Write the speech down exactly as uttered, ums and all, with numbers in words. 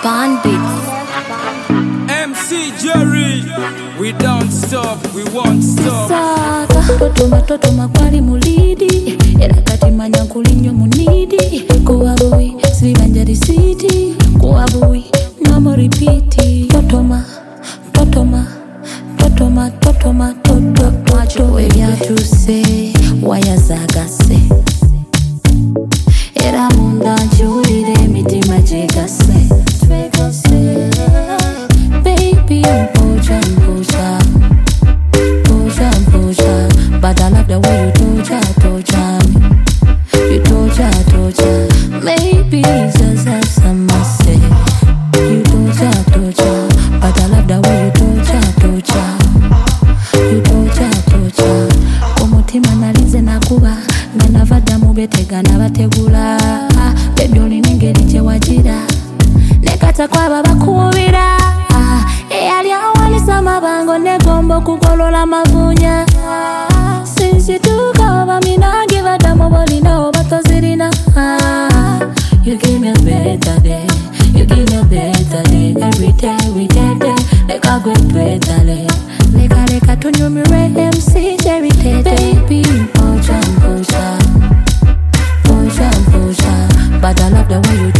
Bandits. M C Jerry, we don't stop, we won't stop. Saka totoma totoma kwali mulidi era kati manya kulinyo munidi kuwabui sibanja risiti kuwabui ngamo repeat totoma totoma totoma totoma totoma cho ebyatuse wayazagase era munda nchiwulire emitima gyegase baby mpoja mpoja mpoja mpoja but I love the way you toja toja me you toja toja maybe zaza samase you toja toja but I love the way you toja toja you toja toja omutima nalize nakuba nga navadda mu betega nabategula baby olina engeri gye wagira nekata kwaba bakuubira eyali awanisa amabango negomba okugolola amavunya sinsituuka oba minange baddamu bolina oba tozirina. You give me a better day, you give me a better day every day, every day, day. Leka gwe twetale leka leka tunyumire M C Jerry tete baby mpoja mpoja mpoja mpoja but I love the way you